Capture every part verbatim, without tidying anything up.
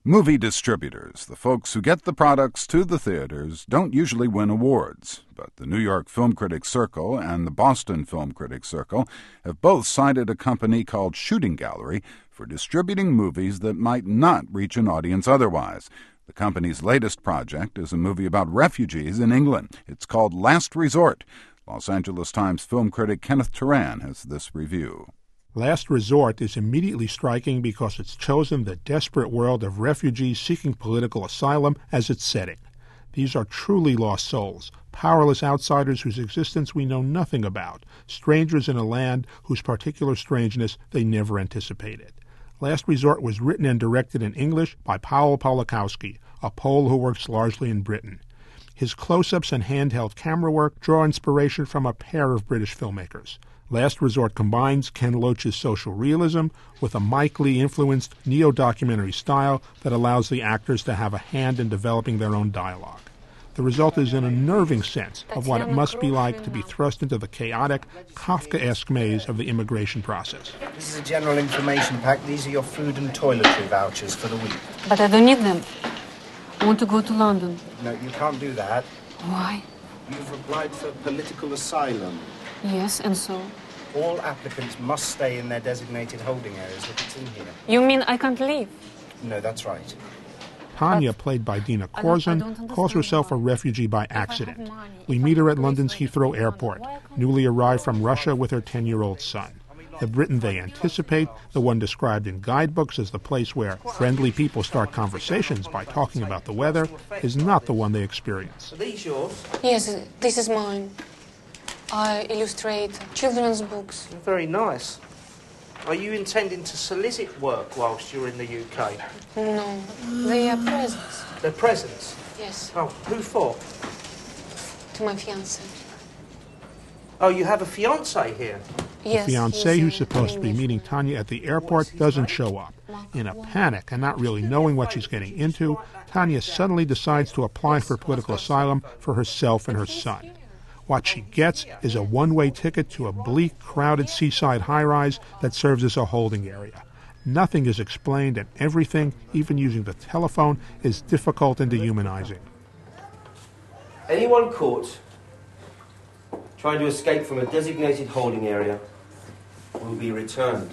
Movie distributors, the folks who get the products to the theaters, don't usually win awards, but the New York Film Critics Circle and the Boston Film Critics Circle have both cited a company called Shooting Gallery for distributing movies that might not reach an audience otherwise. The company's latest project is a movie about refugees in England. It's called Last Resort. Los Angeles Times film critic Kenneth Turan has this review. Last Resort is immediately striking because it's chosen the desperate world of refugees seeking political asylum as its setting. These are truly lost souls, powerless outsiders whose existence we know nothing about, strangers in a land whose particular strangeness they never anticipated. Last Resort was written and directed in English by Paweł Pawlikowski, a Pole who works largely in Britain. His close-ups and handheld camera work draw inspiration from a pair of British filmmakers. Last Resort combines Ken Loach's social realism with a Mike Leigh-influenced neo-documentary style that allows the actors to have a hand in developing their own dialogue. The result is an unnerving sense of what it must be like to be thrust into the chaotic, Kafkaesque maze of the immigration process. This is a general information pack. These are your food and toiletry vouchers for the week. But I don't need them. I want to go to London. No, you can't do that. Why? You've applied for political asylum. Yes, and so? All applicants must stay in their designated holding areas. Look, it's in here. You mean I can't leave? No, that's right. Tanya, played by Dina Korzun, calls herself a refugee by accident. We meet her at London's Heathrow Airport, newly arrived from Russia with her ten-year-old son. The Britain they anticipate, the one described in guidebooks as the place where friendly people start conversations by talking about the weather, is not the one they experience. Are these yours? Yes, this is mine. I illustrate children's books. Very nice. Are you intending to solicit work whilst you're in the U K? No, they are presents. They're presents? Yes. Oh, who for? To my fiancé. Oh, you have a fiancé here? Yes. The fiancé who's supposed to be meeting Tanya at the airport doesn't show up. In a panic and not really knowing what she's getting into, Tanya suddenly decides to apply for political asylum for herself and her son. What she gets is a one-way ticket to a bleak, crowded seaside high-rise that serves as a holding area. Nothing is explained, and everything, even using the telephone, is difficult and dehumanizing. Anyone caught trying to escape from a designated holding area will be returned.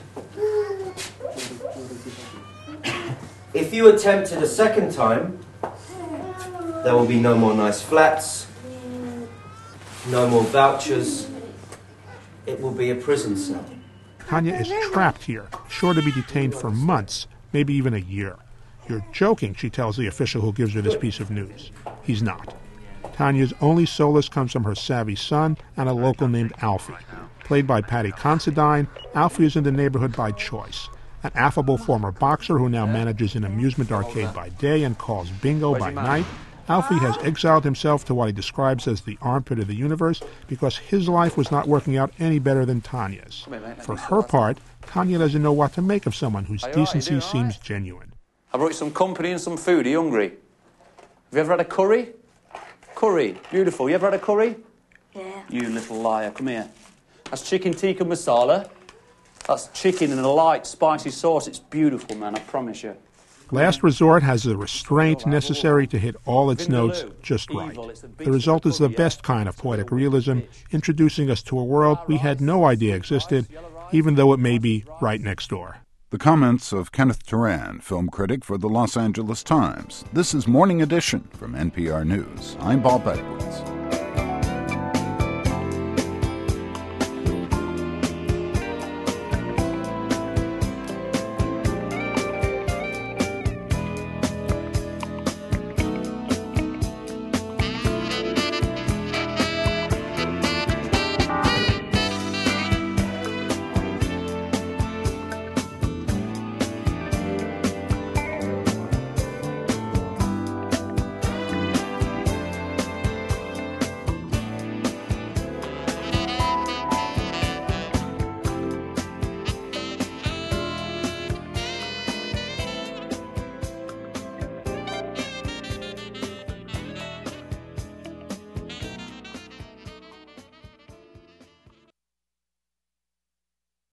If you attempt it a second time, there will be no more nice flats, no more vouchers. It will be a prison cell. Tanya is trapped here, sure to be detained for months, maybe even a year. You're joking, she tells the official who gives her this piece of news. He's not. Tanya's only solace comes from her savvy son and a local named Alfie. Played by Paddy Considine, Alfie is in the neighborhood by choice. An affable former boxer who now manages an amusement arcade by day and calls bingo by night, Alfie has exiled himself to what he describes as the armpit of the universe because his life was not working out any better than Tanya's. For her part, Tanya doesn't know what to make of someone whose decency seems genuine. I brought you some company and some food. Are you hungry? Have you ever had a curry? Curry. Beautiful. You ever had a curry? Yeah. You little liar. Come here. That's chicken tikka masala. That's chicken in a light, spicy sauce. It's beautiful, man. I promise you. Last Resort has the restraint necessary to hit all its notes just right. The result is the best kind of poetic realism, introducing us to a world we had no idea existed, even though it may be right next door. The comments of Kenneth Turan, film critic for the Los Angeles Times. This is Morning Edition from N P R News. I'm Bob Edwards.